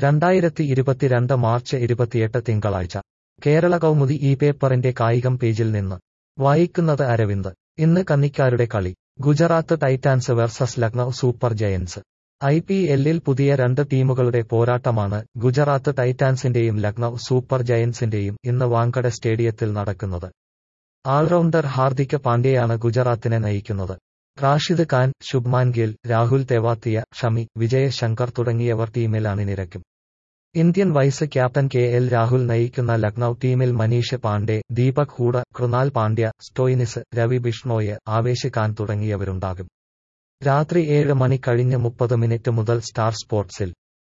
2022 March 28 തിങ്കളാഴ്ച കേരള കൗമുദി ഈ പേപ്പറിന്റെ കായികം പേജിൽ നിന്ന് വായിക്കുന്നത് അരവിന്ദ്. ഇന്ന് കന്നിക്കാരുടെ കളി. Gujarat titans versus Lucknow super giants. IPL-ൽ പുതിയ രണ്ട് ടീമുകളുടെ പോരാട്ടമാണ് ഗുജറാത്ത് ടൈറ്റാൻസിന്റെയും ലക്നൌ സൂപ്പർ ജയന്റ്സിന്റെയും ഇന്ന് വാങ്കഡെ സ്റ്റേഡിയത്തിൽ നടക്കുന്നത്. ആൾറൗണ്ടർ ഹാർദിക് പാണ്ഡ്യയാണ് ഗുജറാത്തിനെ നയിക്കുന്നത്. റാഷിദ് ഖാൻ, ശുഭ്മാൻ ഗിൽ, രാഹുൽ തെവാത്തിയ, ഷമി, വിജയ് ശങ്കർ തുടങ്ങിയവർ ടീമിൽ അണിനിരക്കും. Indian vice captain KL Rahul നയിക്കുന്ന ലക്നൌ ടീമിൽ മനീഷ് പാണ്ഡെ, ദീപക് ഹൂഡ, കൃണാൽ പാണ്ഡ്യ, സ്റ്റോയിനിസ്, രവി ബിഷ്ണോയ്, ആവേശ് ഖാൻ തുടങ്ങിയവരുണ്ടാകും. രാത്രി 7 മണി കഴിഞ്ഞ് 30 മുതൽ സ്റ്റാർ സ്പോർട്സിൽ